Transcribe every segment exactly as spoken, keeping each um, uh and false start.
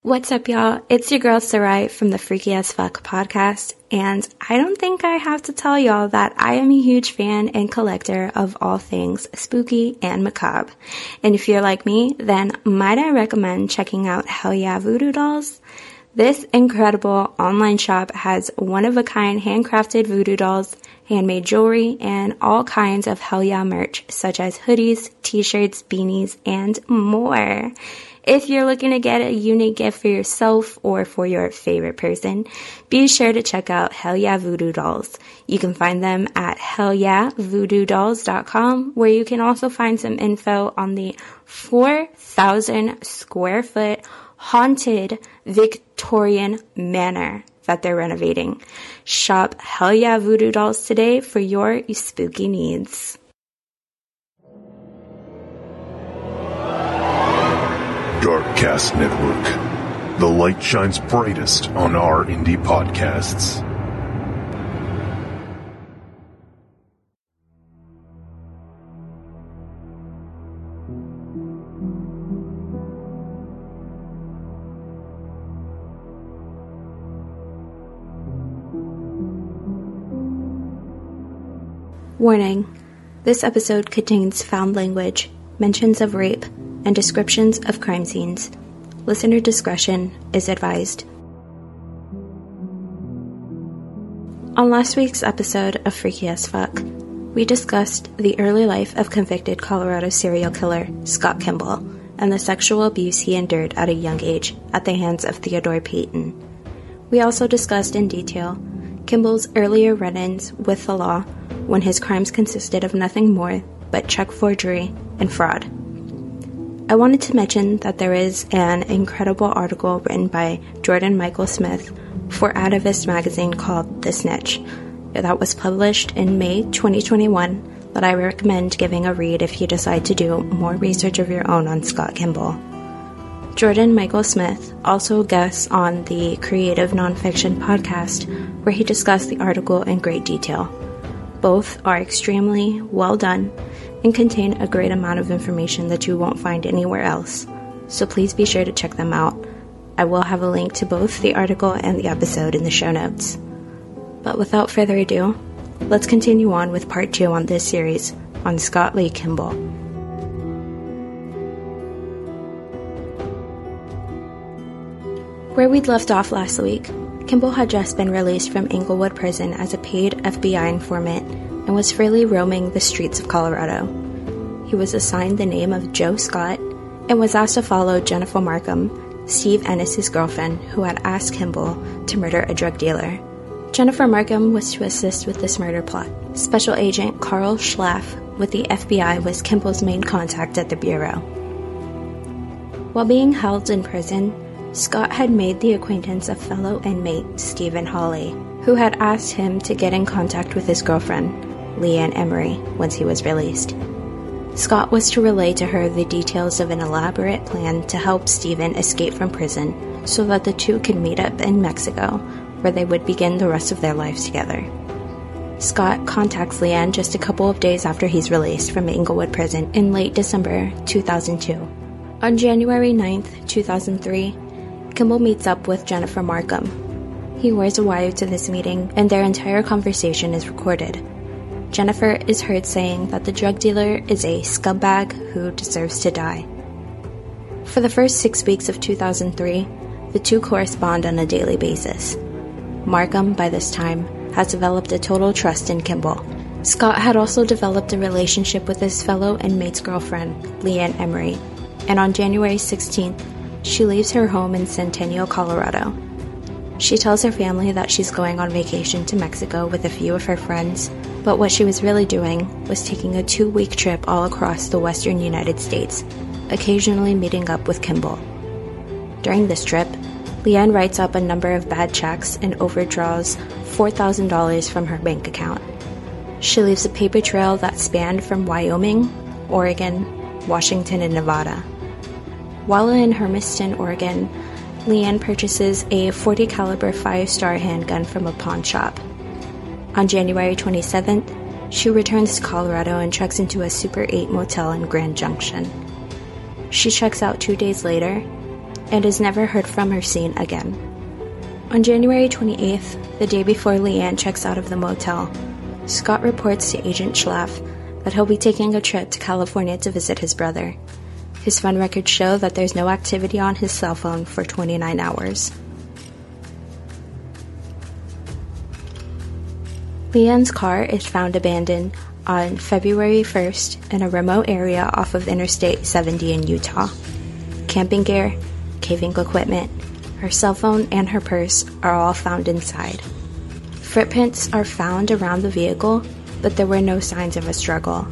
What's up, y'all? It's your girl Sarai from the Freaky as Fuck podcast, and I don't think I have to tell y'all that I am a huge fan and collector of all things spooky and macabre. And if you're like me, then might I recommend checking out Hell Yeah Voodoo Dolls? This incredible online shop has one-of-a-kind handcrafted voodoo dolls, handmade jewelry, and all kinds of Hell Yeah merch, such as hoodies, t-shirts, beanies, and more. If you're looking to get a unique gift for yourself or for your favorite person, be sure to check out Hell Yeah Voodoo Dolls. You can find them at hell yeah voodoo dolls dot com, where you can also find some info on the four thousand square foot haunted Victorian manor that they're renovating. Shop Hell Yeah Voodoo Dolls today for your spooky needs. Darkcast Network. The light shines brightest on our indie podcasts. Warning. This episode contains foul language, mentions of rape, and descriptions of crime scenes. Listener discretion is advised. On last week's episode of Freaky as Fuck, we discussed the early life of convicted Colorado serial killer Scott Kimball and the sexual abuse he endured at a young age at the hands of Theodore Payton. We also discussed in detail Kimball's earlier run-ins with the law when his crimes consisted of nothing more but check forgery and fraud. I wanted to mention that there is an incredible article written by Jordan Michael Smith for Atavist magazine called The Snitch that was published in May twenty twenty-one that I recommend giving a read if you decide to do more research of your own on Scott Kimball. Jordan Michael Smith also guests on the Creative Nonfiction podcast where he discussed the article in great detail. Both are extremely well done and contain a great amount of information that you won't find anywhere else, so please be sure to check them out. I will have a link to both the article and the episode in the show notes. But without further ado, let's continue on with part two on this series on Scott Lee Kimball. Where we'd left off last week, Kimball had just been released from Englewood Prison as a paid F B I informant and was freely roaming the streets of Colorado. He was assigned the name of Joe Scott and was asked to follow Jennifer Markham, Steve Ennis' girlfriend, who had asked Kimball to murder a drug dealer. Jennifer Markham was to assist with this murder plot. Special Agent Carl Schlaff with the F B I was Kimball's main contact at the Bureau. While being held in prison, Scott had made the acquaintance of fellow inmate Stephen Hawley, who had asked him to get in contact with his girlfriend, Leanne Emery, once he was released. Scott was to relay to her the details of an elaborate plan to help Stephen escape from prison so that the two could meet up in Mexico, where they would begin the rest of their lives together. Scott contacts Leanne just a couple of days after he's released from Englewood Prison in late December two thousand two. On January ninth, two thousand three, Kimball meets up with Jennifer Markham. He wears a wire to this meeting, and their entire conversation is recorded. Jennifer is heard saying that the drug dealer is a scumbag who deserves to die. For the first six weeks of two thousand three, the two correspond on a daily basis. Markham, by this time, has developed a total trust in Kimball. Scott had also developed a relationship with his fellow inmate's girlfriend, Leanne Emery, and on January sixteenth, she leaves her home in Centennial, Colorado. She tells her family that she's going on vacation to Mexico with a few of her friends, but what she was really doing was taking a two-week trip all across the western United States, occasionally meeting up with Kimball. During this trip, Leanne writes up a number of bad checks and overdraws four thousand dollars from her bank account. She leaves a paper trail that spanned from Wyoming, Oregon, Washington, and Nevada. While in Hermiston, Oregon, Leanne purchases a forty caliber five-star handgun from a pawn shop. On January twenty-seventh, she returns to Colorado and checks into a Super eight motel in Grand Junction. She checks out two days later, and is never heard from or seen again. On January twenty-eighth, the day before Leanne checks out of the motel, Scott reports to Agent Schlaff that he'll be taking a trip to California to visit his brother. His phone records show that there's no activity on his cell phone for twenty-nine hours. Leanne's car is found abandoned on February first in a remote area off of Interstate seventy in Utah. Camping gear, caving equipment, her cell phone, and her purse are all found inside. Footprints are found around the vehicle, but there were no signs of a struggle.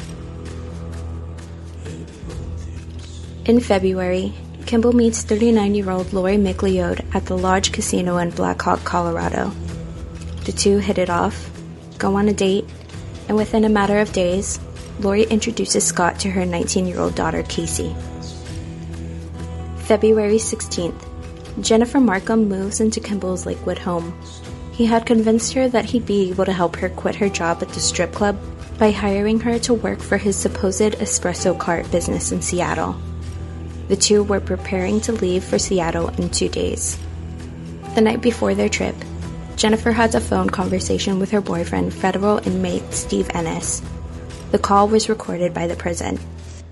In February, Kimball meets thirty-nine-year-old Lori McLeod at the Lodge Casino in Black Hawk, Colorado. The two hit it off, go on a date, and within a matter of days, Lori introduces Scott to her nineteen-year-old daughter, Casey. February sixteenth, Jennifer Markham moves into Kimball's Lakewood home. He had convinced her that he'd be able to help her quit her job at the strip club by hiring her to work for his supposed espresso cart business in Seattle. The two were preparing to leave for Seattle in two days. The night before their trip, Jennifer has a phone conversation with her boyfriend, federal inmate Steve Ennis. The call was recorded by the prison.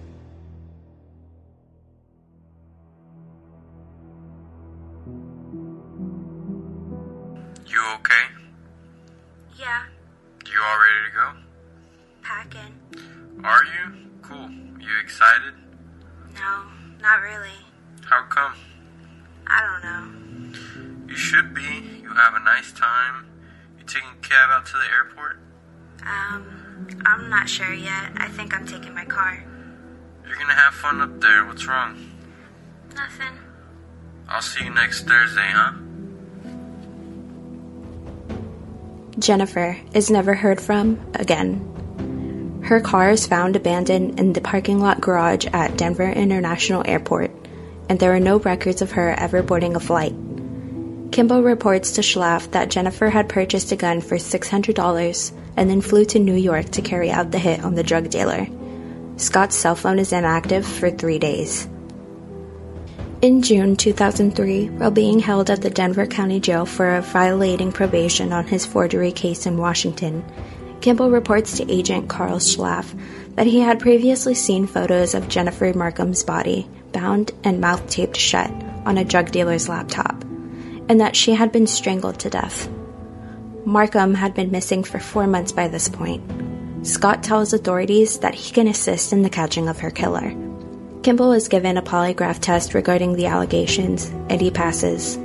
You okay? Yeah. You all ready to go? Packing. Are you? Cool. You excited? No, not really. How come? I don't know. You should be. You have a nice time. You taking a cab out to the airport? Um, I'm not sure yet. I think I'm taking my car. You're gonna have fun up there. What's wrong? Nothing. I'll see you next Thursday, huh? Jennifer is never heard from again. Her car is found abandoned in the parking lot garage at Denver International Airport, and there are no records of her ever boarding a flight. Kimball reports to Schlaff that Jennifer had purchased a gun for six hundred dollars and then flew to New York to carry out the hit on the drug dealer. Scott's cell phone is inactive for three days. In June two thousand three, while being held at the Denver County Jail for violating probation on his forgery case in Washington, Kimball reports to Agent Carl Schlaff that he had previously seen photos of Jennifer Markham's body, bound and mouth taped shut, on a drug dealer's laptop, and that she had been strangled to death. Markham had been missing for four months by this point. Scott tells authorities that he can assist in the catching of her killer. Kimball is given a polygraph test regarding the allegations, and he passes.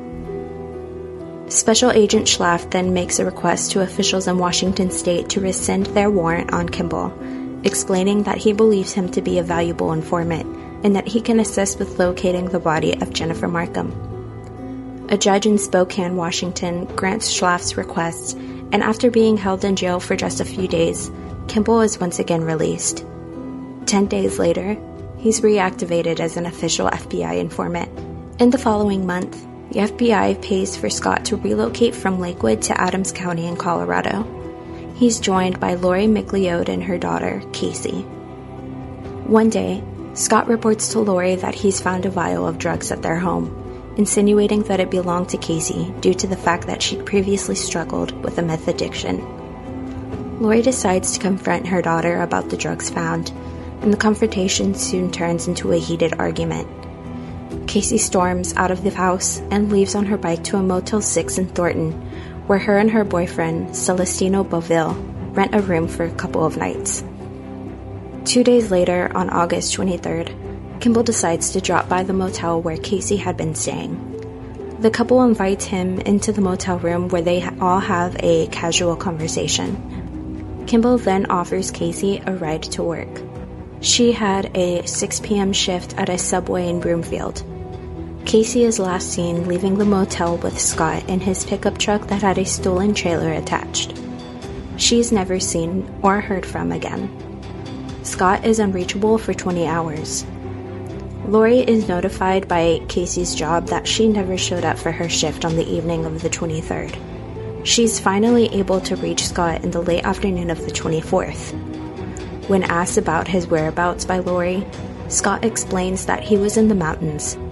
Special Agent Schlaff then makes a request to officials in Washington state to rescind their warrant on Kimball, explaining that he believes him to be a valuable informant and that he can assist with locating the body of Jennifer Markham. A judge in Spokane, Washington, grants Schlaff's request, and after being held in jail for just a few days, Kimball is once again released. Ten days later, he's reactivated as an official F B I informant. In the following month, the F B I pays for Scott to relocate from Lakewood to Adams County in Colorado. He's joined by Lori McLeod and her daughter, Casey. One day, Scott reports to Lori that he's found a vial of drugs at their home, insinuating that it belonged to Casey due to the fact that she'd previously struggled with a meth addiction. Lori decides to confront her daughter about the drugs found, and the confrontation soon turns into a heated argument. Casey storms out of the house and leaves on her bike to a Motel six in Thornton, where her and her boyfriend, Celestino Boville, rent a room for a couple of nights. Two days later, on August twenty-third, Kimball decides to drop by the motel where Casey had been staying. The couple invites him into the motel room where they all have a casual conversation. Kimball then offers Casey a ride to work. She had a six p.m. shift at a Subway in Broomfield. Casey is last seen leaving the motel with Scott in his pickup truck that had a stolen trailer attached. She's never seen or heard from again. Scott is unreachable for twenty hours. Lori is notified by Casey's job that she never showed up for her shift on the evening of the twenty-third. She's finally able to reach Scott in the late afternoon of the twenty-fourth. When asked about his whereabouts by Lori, Scott explains that he was in the mountains,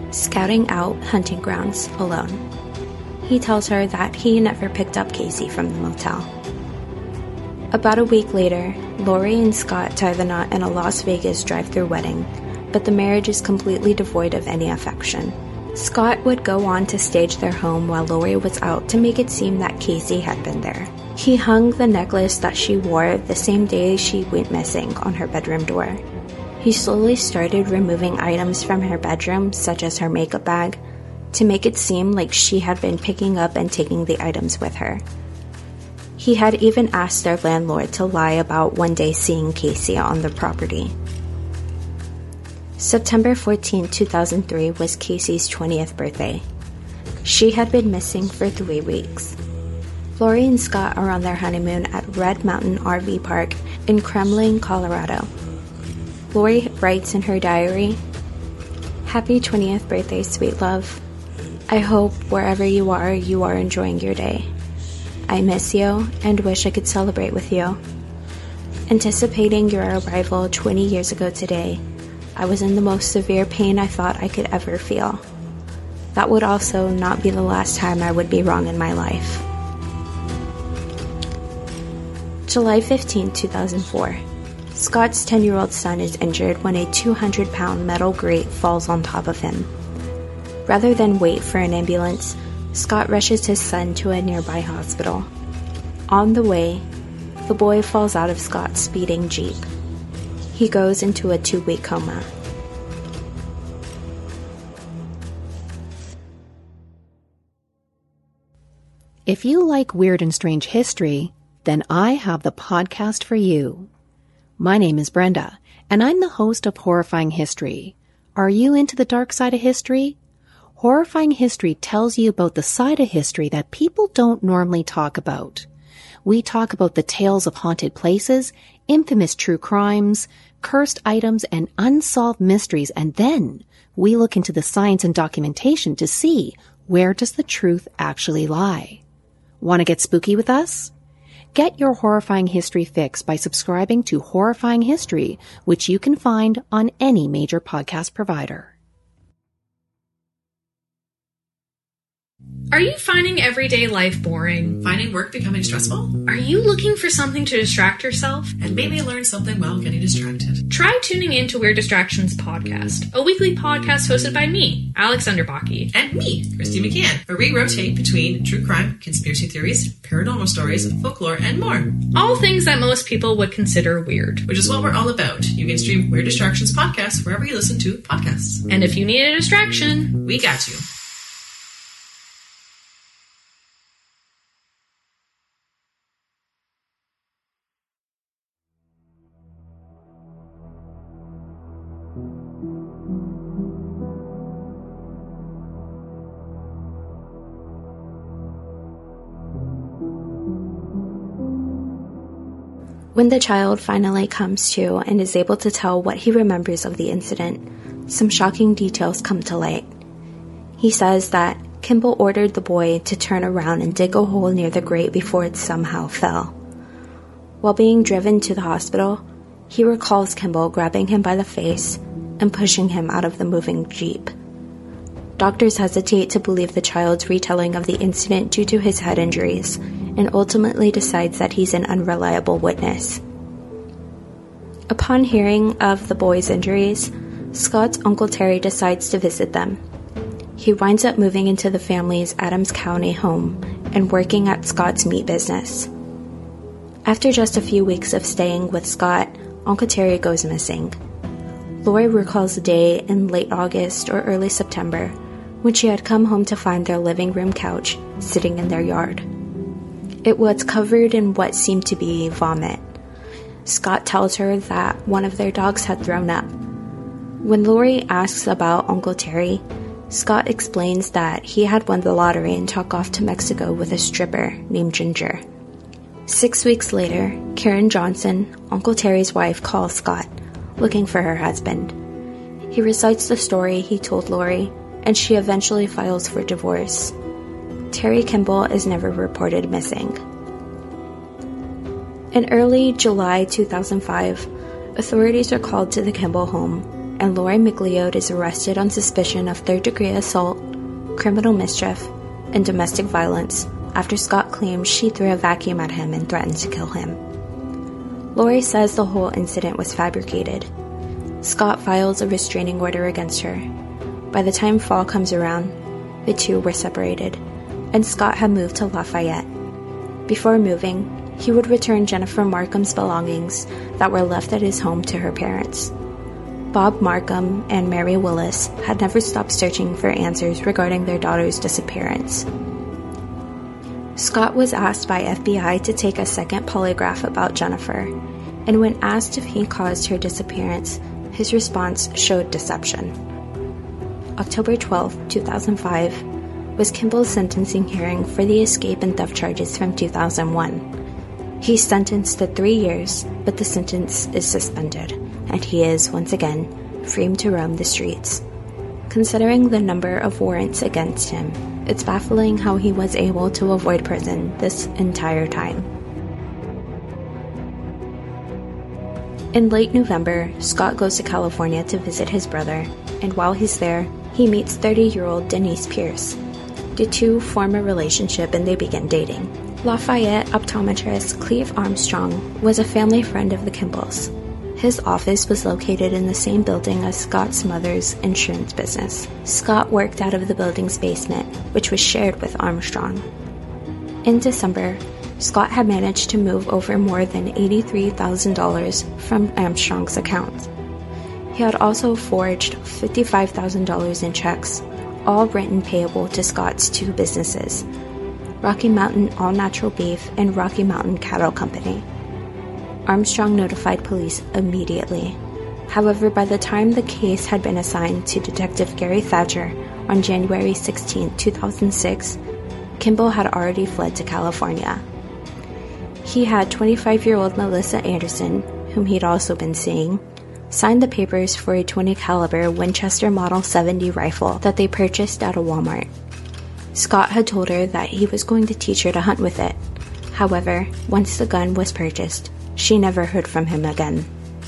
scouting out hunting grounds alone. He tells her that he never picked up Casey from the motel. About a week later, Lori and Scott tie the knot in a Las Vegas drive-thru wedding, but the marriage is completely devoid of any affection. Scott would go on to stage their home while Lori was out to make it seem that Casey had been there. He hung the necklace that she wore the same day she went missing on her bedroom door. He slowly started removing items from her bedroom, such as her makeup bag, to make it seem like she had been picking up and taking the items with her. He had even asked their landlord to lie about one day seeing Casey on the property. September fourteenth, two thousand three was Casey's twentieth birthday. She had been missing for three weeks. Lori and Scott are on their honeymoon at Red Mountain R V Park in Kremlin, Colorado. Lori writes in her diary, "Happy twentieth birthday, sweet love. I hope wherever you are, you are enjoying your day. I miss you and wish I could celebrate with you. Anticipating your arrival twenty years ago today, I was in the most severe pain I thought I could ever feel. That would also not be the last time I would be wrong in my life." July fifteenth, two thousand four. Scott's ten-year-old son is injured when a two hundred pound metal grate falls on top of him. Rather than wait for an ambulance, Scott rushes his son to a nearby hospital. On the way, the boy falls out of Scott's speeding Jeep. He goes into a two-week coma. If you like weird and strange history, then I have the podcast for you. My name is Brenda, and I'm the host of Horrifying History. Are you into the dark side of history? Horrifying History tells you about the side of history that people don't normally talk about. We talk about the tales of haunted places, infamous true crimes, cursed items, and unsolved mysteries, and then we look into the science and documentation to see where does the truth actually lie. Want to get spooky with us? Get your Horrifying History fix by subscribing to Horrifying History, which you can find on any major podcast provider. Are you finding everyday life boring? Finding work becoming stressful? Are you looking for something to distract yourself? And maybe learn something while getting distracted? Try tuning in to Weird Distractions Podcast, a weekly podcast hosted by me, Alex Underbaki. And me, Christy McCann, where we rotate between true crime, conspiracy theories, paranormal stories, folklore, and more. All things that most people would consider weird. Which is what we're all about. You can stream Weird Distractions Podcast wherever you listen to podcasts. And if you need a distraction, we got you. When the child finally comes to and is able to tell what he remembers of the incident, some shocking details come to light. He says that Kimball ordered the boy to turn around and dig a hole near the grate before it somehow fell. While being driven to the hospital, he recalls Kimball grabbing him by the face and pushing him out of the moving Jeep. Doctors hesitate to believe the child's retelling of the incident due to his head injuries, and ultimately decides that he's an unreliable witness. Upon hearing of the boy's injuries, Scott's Uncle Terry decides to visit them. He winds up moving into the family's Adams County home and working at Scott's meat business. After just a few weeks of staying with Scott, Uncle Terry goes missing. Lori recalls a day in late August or early September when she had come home to find their living room couch sitting in their yard. It was covered in what seemed to be vomit. Scott tells her that one of their dogs had thrown up. When Lori asks about Uncle Terry, Scott explains that he had won the lottery and took off to Mexico with a stripper named Ginger. Six weeks later, Karen Johnson, Uncle Terry's wife, calls Scott, looking for her husband. He recites the story he told Lori, and she eventually files for divorce. Terry Kimball is never reported missing. In early July two thousand five, authorities are called to the Kimball home, and Lori McLeod is arrested on suspicion of third-degree assault, criminal mischief, and domestic violence after Scott claims she threw a vacuum at him and threatened to kill him. Lori says the whole incident was fabricated. Scott files a restraining order against her. By the time fall comes around, the two were separated, and Scott had moved to Lafayette. Before moving, he would return Jennifer Markham's belongings that were left at his home to her parents. Bob Markham and Mary Willis had never stopped searching for answers regarding their daughter's disappearance. Scott was asked by F B I to take a second polygraph about Jennifer, and when asked if he caused her disappearance, his response showed deception. October twelfth, two thousand five, was Kimball's sentencing hearing for the escape and theft charges from two thousand one. He's sentenced to three years, but the sentence is suspended, and he is, once again, free to roam the streets. Considering the number of warrants against him, it's baffling how he was able to avoid prison this entire time. In late November, Scott goes to California to visit his brother, and while he's there, he meets thirty-year-old Denise Pierce. The two form a relationship and they begin dating. Lafayette optometrist Cleve Armstrong was a family friend of the Kimballs. His office was located in the same building as Scott's mother's insurance business. Scott worked out of the building's basement, which was shared with Armstrong. In December, Scott had managed to move over more than eighty-three thousand dollars from Armstrong's account. He had also forged fifty-five thousand dollars in checks, all written payable to Scott's two businesses, Rocky Mountain All Natural Beef and Rocky Mountain Cattle Company. Armstrong notified police immediately. However, by the time the case had been assigned to Detective Gary Thatcher on January sixteenth, two thousand six, Kimball had already fled to California. He had twenty-five-year-old Melissa Anderson, whom he'd also been seeing, sign the papers for a twenty caliber Winchester Model seventy rifle that they purchased at a Walmart. Scott had told her that he was going to teach her to hunt with it. However, once the gun was purchased, she never heard from him again.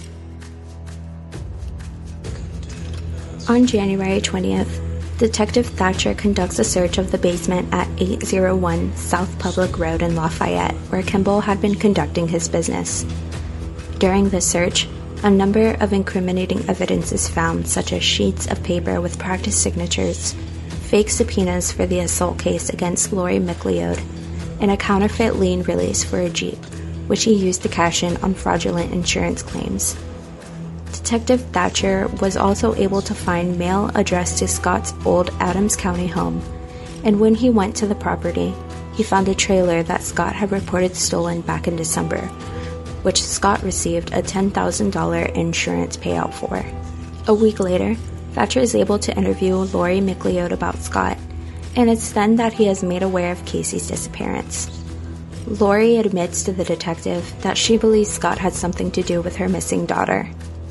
On January twentieth, Detective Thatcher conducts a search of the basement at eight oh one South Public Road in Lafayette, where Kimball had been conducting his business. During the search, a number of incriminating evidence is found, such as sheets of paper with practice signatures, fake subpoenas for the assault case against Lori McLeod, and a counterfeit lien release for a Jeep, which he used to cash in on fraudulent insurance claims. Detective Thatcher was also able to find mail addressed to Scott's old Adams County home, and when he went to the property, he found a trailer that Scott had reported stolen back in December, which Scott received a ten thousand dollars insurance payout for. A week later, Thatcher is able to interview Lori McLeod about Scott, and it's then that he is made aware of Casey's disappearance. Lori admits to the detective that she believes Scott had something to do with her missing daughter.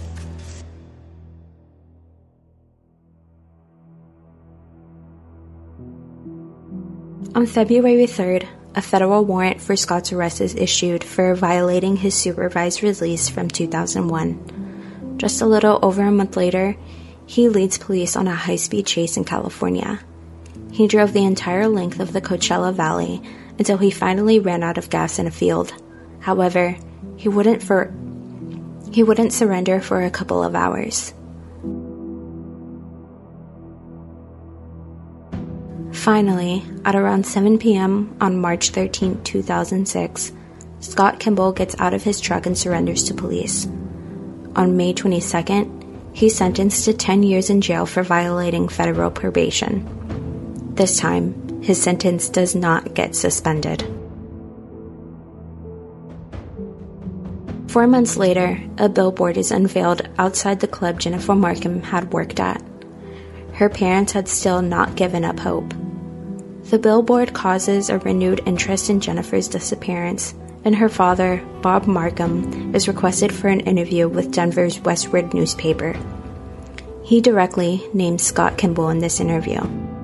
On February third, a federal warrant for Scott's arrest is issued for violating his supervised release from two thousand one. Just a little over a month later, he leads police on a high-speed chase in California. He drove the entire length of the Coachella Valley until he finally ran out of gas in a field. However, he wouldn't for he wouldn't surrender for a couple of hours. Finally, at around seven p.m. on March thirteenth, two thousand six, Scott Kimball gets out of his truck and surrenders to police. On May twenty-second, he's sentenced to ten years in jail for violating federal probation. This time, his sentence does not get suspended. Four months later, a billboard is unveiled outside the club Jennifer Markham had worked at. Her parents had still not given up hope. The billboard causes a renewed interest in Jennifer's disappearance, and her father, Bob Markham, is requested for an interview with Denver's Westward newspaper. He directly names Scott Kimball in this interview.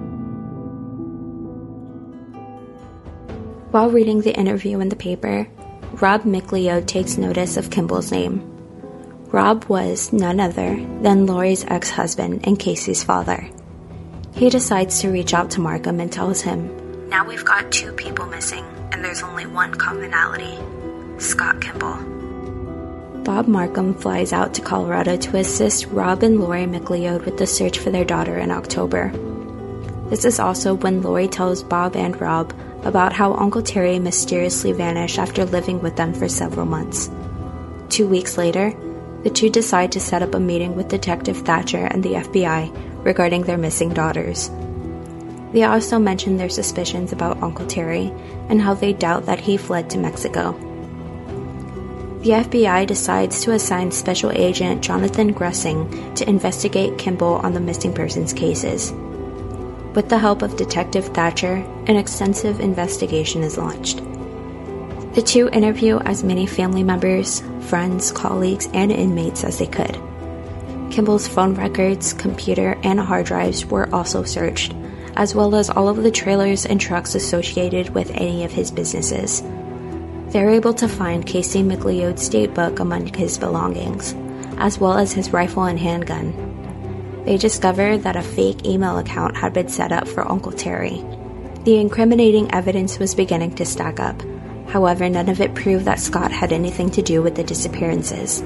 While reading the interview in the paper, Rob McLeod takes notice of Kimball's name. Rob was none other than Lori's ex-husband and Casey's father. He decides to reach out to Markham and tells him, "Now we've got two people missing, and there's only one commonality. Scott Kimball." Bob Markham flies out to Colorado to assist Rob and Lori McLeod with the search for their daughter in October. This is also when Lori tells Bob and Rob about how Uncle Terry mysteriously vanished after living with them for several months. Two weeks later, the two decide to set up a meeting with Detective Thatcher and the F B I regarding their missing daughters. They also mention their suspicions about Uncle Terry and how they doubt that he fled to Mexico. The F B I decides to assign Special Agent Jonathan Gressing to investigate Kimball on the missing persons cases. With the help of Detective Thatcher, an extensive investigation is launched. The two interview as many family members, friends, colleagues, and inmates as they could. Kimball's phone records, computer, and hard drives were also searched, as well as all of the trailers and trucks associated with any of his businesses. They're able to find Casey McLeod's state book among his belongings, as well as his rifle and handgun. They discover that a fake email account had been set up for Uncle Terry. The incriminating evidence was beginning to stack up. However, none of it proved that Scott had anything to do with the disappearances.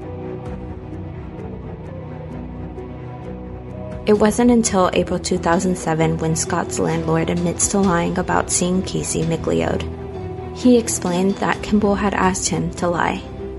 It wasn't until April two thousand seven when Scott's landlord admits to lying about seeing Casey McLeod. He explained that Kimball had asked him to lie.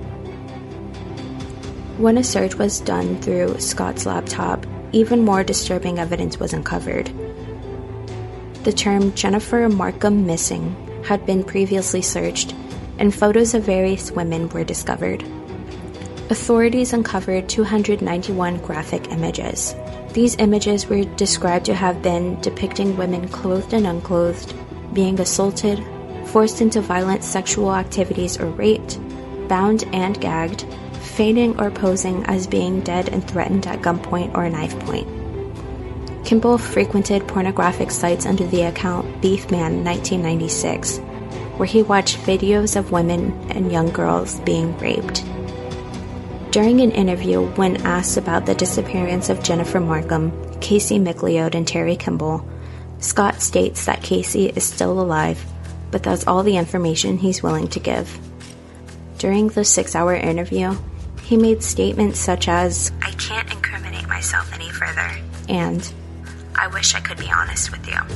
When a search was done through Scott's laptop, even more disturbing evidence was uncovered. The term Jennifer Markham missing had been previously searched, and photos of various women were discovered. Authorities uncovered two hundred ninety-one graphic images. These images were described to have been depicting women clothed and unclothed, being assaulted, forced into violent sexual activities or raped, bound and gagged, feigning or posing as being dead and threatened at gunpoint or knife point. Kimball frequented pornographic sites under the account Beefman nineteen ninety-six, where he watched videos of women and young girls being raped. During an interview, when asked about the disappearance of Jennifer Markham, Casey McLeod, and Terry Kimball, Scott states that Casey is still alive, but that's all the information he's willing to give. During the six-hour interview, he made statements such as, "I can't incriminate myself any further," and "I wish I could be honest with you."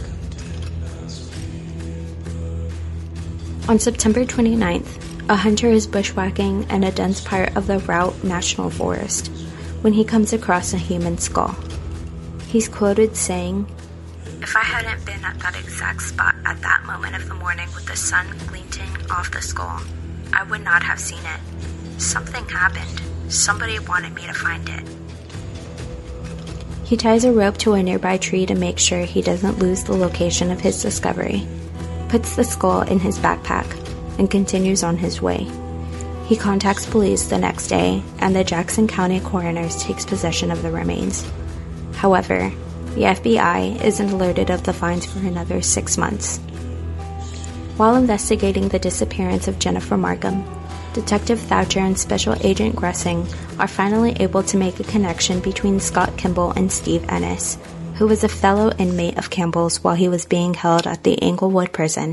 On September twenty-ninth, a hunter is bushwhacking in a dense part of the Routt National Forest when he comes across a human skull. He's quoted saying, "If I hadn't been at that exact spot at that moment of the morning with the sun glinting off the skull, I would not have seen it. Something happened. Somebody wanted me to find it." He ties a rope to a nearby tree to make sure he doesn't lose the location of his discovery, puts the skull in his backpack, and continues on his way. He contacts police the next day, and the Jackson County coroner takes possession of the remains. However, the F B I isn't alerted of the finds for another six months. While investigating the disappearance of Jennifer Markham, Detective Thatcher and Special Agent Gressing are finally able to make a connection between Scott Kimball and Steve Ennis, who was a fellow inmate of Campbell's while he was being held at the Englewood prison.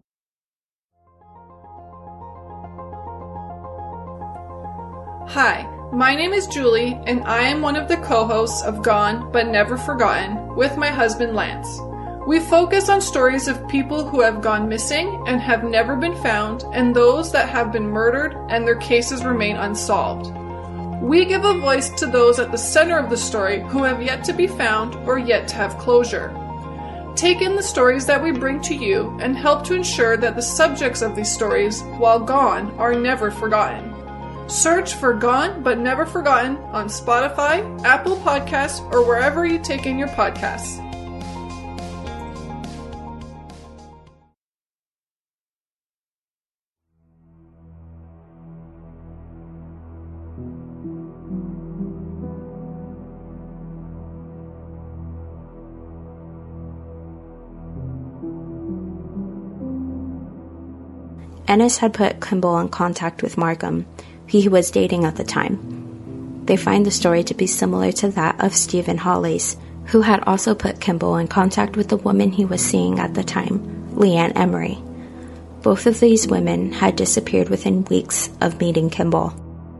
Hi, my name is Julie, and I am one of the co-hosts of Gone But Never Forgotten with my husband Lance. We focus on stories of people who have gone missing and have never been found, and those that have been murdered and their cases remain unsolved. We give a voice to those at the center of the story who have yet to be found or yet to have closure. Take in the stories that we bring to you and help to ensure that the subjects of these stories, while gone, are never forgotten. Search for Gone But Never Forgotten on Spotify, Apple Podcasts, or wherever you take in your podcasts. Ennis had put Kimball in contact with Markham, who he was dating at the time. they find the story to be similar to that of Stephen Hollis, who had also put Kimball in contact with the woman he was seeing at the time, Leanne Emery. Both of these women had disappeared within weeks of meeting Kimball.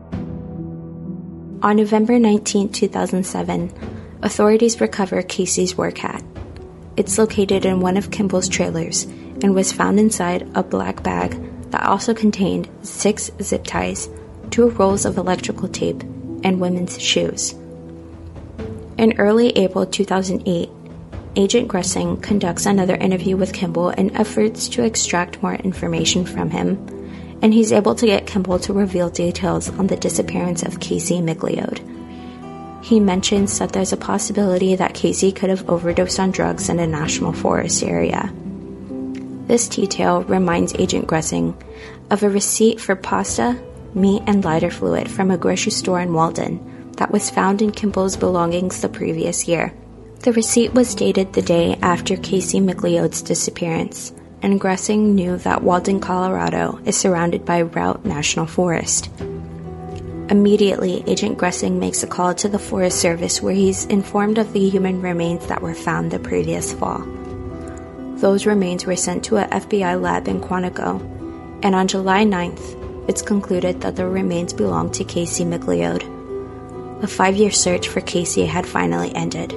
On November nineteenth, two thousand seven, authorities recover Casey's work hat. It's located in one of Kimball's trailers and was found inside a black bag that also contained six zip ties, two rolls of electrical tape, and women's shoes. In early April two thousand eight, Agent Gressing conducts another interview with Kimball in efforts to extract more information from him, and he's able to get Kimball to reveal details on the disappearance of Casey McLeod. He mentions that there's a possibility that Casey could have overdosed on drugs in a national forest area. This detail reminds Agent Gressing of a receipt for pasta, meat, and lighter fluid from a grocery store in Walden that was found in Kimball's belongings the previous year. The receipt was dated the day after Casey McLeod's disappearance, and Gressing knew that Walden, Colorado is surrounded by Routt National Forest. Immediately, Agent Gressing makes a call to the Forest Service where he's informed of the human remains that were found the previous fall. Those remains were sent to a F B I lab in Quantico, and on July ninth, it's concluded that the remains belonged to Casey McLeod. The five-year search for Casey had finally ended.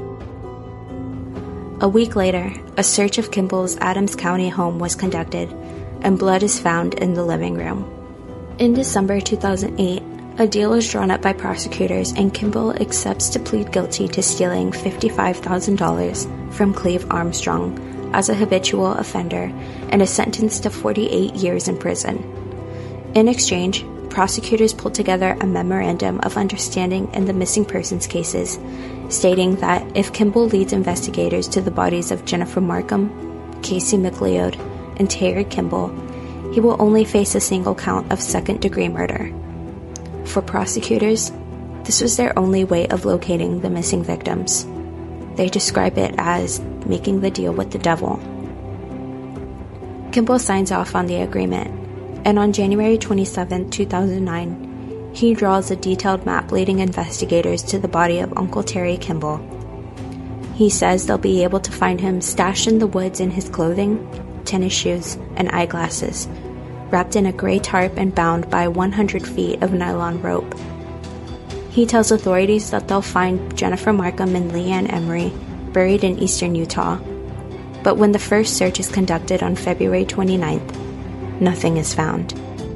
A week later, a search of Kimball's Adams County home was conducted, and blood is found in the living room. In December two thousand eight, a deal is drawn up by prosecutors, and Kimball accepts to plead guilty to stealing fifty-five thousand dollars from Cleve Armstrong as a habitual offender and is sentenced to forty-eight years in prison. In exchange, prosecutors pulled together a memorandum of understanding in the missing persons cases, stating that if Kimball leads investigators to the bodies of Jennifer Markham, Casey McLeod, and Terry Kimball, he will only face a single count of second-degree murder. For prosecutors, this was their only way of locating the missing victims. They describe it as making the deal with the devil. Kimball signs off on the agreement, and on January twenty-seventh, two thousand nine, he draws a detailed map leading investigators to the body of Uncle Terry Kimball. He says they'll be able to find him stashed in the woods in his clothing, tennis shoes, and eyeglasses, wrapped in a gray tarp and bound by one hundred feet of nylon rope. He tells authorities that they'll find Jennifer Markham and Leanne Emery buried in eastern Utah, but when the first search is conducted on February twenty-ninth, nothing is found.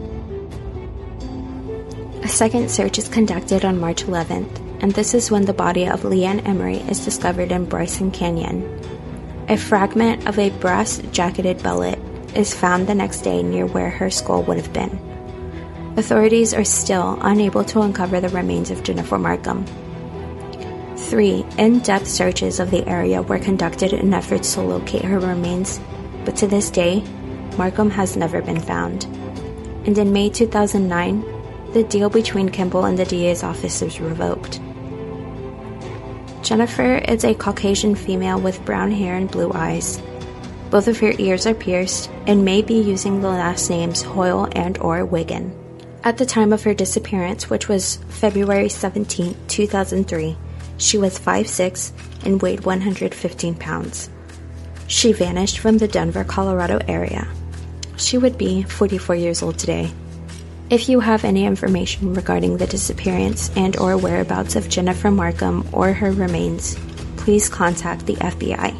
A second search is conducted on March eleventh, and this is when the body of Leanne Emery is discovered in Bryson Canyon. A fragment of a brass-jacketed bellet is found the next day near where her skull would have been. Authorities are still unable to uncover the remains of Jennifer Markham. Three in-depth searches of the area were conducted in efforts to locate her remains, but to this day, Markham has never been found. And in May two thousand nine, the deal between Kimball and the D A's office was revoked. Jennifer is a Caucasian female with brown hair and blue eyes. Both of her ears are pierced and may be using the last names Hoyle and or Wiggin. At the time of her disappearance, which was February seventeenth, two thousand three, she was five foot six and weighed one hundred fifteen pounds. She vanished from the Denver, Colorado area. She would be forty-four years old today. If you have any information regarding the disappearance and or whereabouts of Jennifer Markham or her remains, please contact the F B I.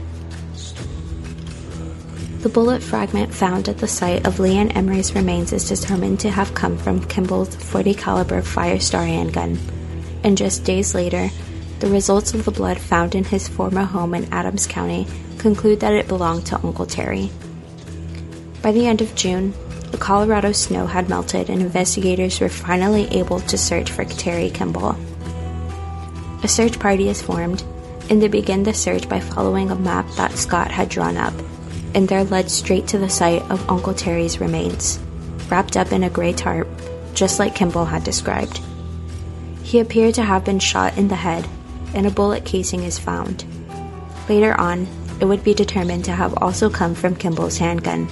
The bullet fragment found at the site of Leanne Emery's remains is determined to have come from Kimball's forty caliber Firestar handgun, and just days later, the results of the blood found in his former home in Adams County conclude that it belonged to Uncle Terry. By the end of June, the Colorado snow had melted and investigators were finally able to search for Terry Kimball. A search party is formed, and they begin the search by following a map that Scott had drawn up, and they're led straight to the site of Uncle Terry's remains, wrapped up in a gray tarp, just like Kimball had described. He appeared to have been shot in the head, and a bullet casing is found. Later on, it would be determined to have also come from Kimball's handgun.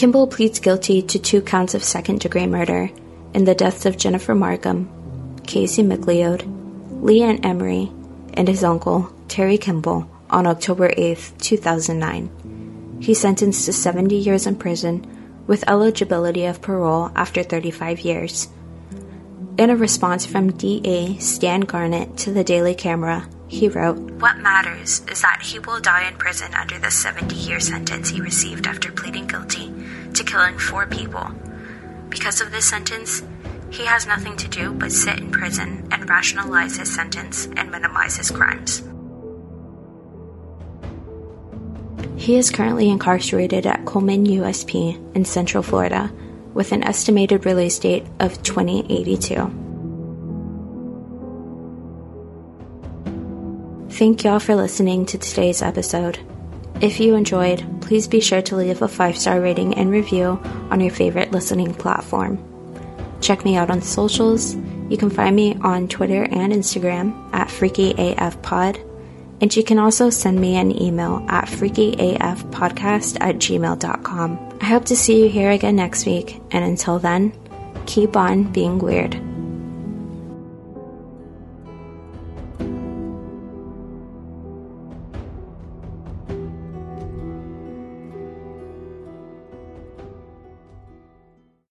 Kimball pleads guilty to two counts of second-degree murder in the deaths of Jennifer Markham, Casey McLeod, Leanne Emery, and his uncle, Terry Kimball, on October eighth, two thousand nine. He's sentenced to seventy years in prison with eligibility of parole after thirty-five years. In a response from D A Stan Garnett to the Daily Camera, he wrote, "What matters is that he will die in prison under the seventy-year sentence he received after pleading guilty to killing four people. Because of this sentence, he has nothing to do but sit in prison and rationalize his sentence and minimize his crimes." He is currently incarcerated at Coleman U S P in Central Florida, with an estimated release date of twenty eighty-two. Thank y'all for listening to today's episode. If you enjoyed, please be sure to leave a five-star rating and review on your favorite listening platform. Check me out on socials. You can find me on Twitter and Instagram at FreakyAFPod, and you can also send me an email at freakyafpodcast at gmail dot com. I hope to see you here again next week, and until then, keep on being weird.